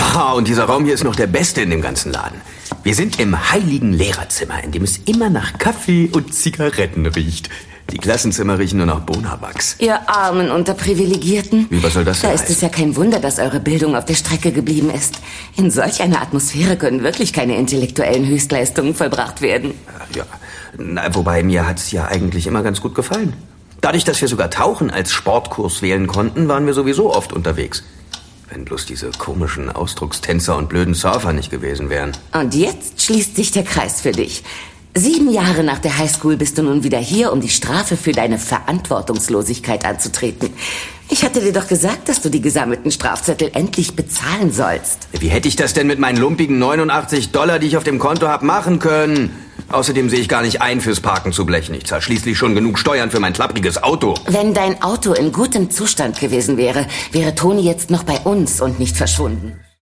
Ah, und dieser Raum hier ist noch der beste in dem ganzen Laden. Wir sind im heiligen Lehrerzimmer, in dem es immer nach Kaffee und Zigaretten riecht. Die Klassenzimmer riechen nur nach Bonawachs. Ihr armen Unterprivilegierten. Wie, was soll das denn Da ist es ja kein Wunder, dass eure Bildung auf der Strecke geblieben ist. In solch einer Atmosphäre können wirklich keine intellektuellen Höchstleistungen vollbracht werden. Ja, na, wobei mir hat's ja eigentlich immer ganz gut gefallen. Dadurch, dass wir sogar Tauchen als Sportkurs wählen konnten, waren wir sowieso oft unterwegs. Wenn bloß diese komischen Ausdruckstänzer und blöden Surfer nicht gewesen wären. Und jetzt schließt sich der Kreis für dich. 7 Jahre nach der Highschool bist du nun wieder hier, um die Strafe für deine Verantwortungslosigkeit anzutreten. Ich hatte dir doch gesagt, dass du die gesammelten Strafzettel endlich bezahlen sollst. Wie hätte ich das denn mit meinen lumpigen $89, die ich auf dem Konto habe, machen können? Außerdem sehe ich gar nicht ein, fürs Parken zu blechen. Ich zahle schließlich schon genug Steuern für mein klappriges Auto. Wenn dein Auto in gutem Zustand gewesen wäre, wäre Toni jetzt noch bei uns und nicht verschwunden.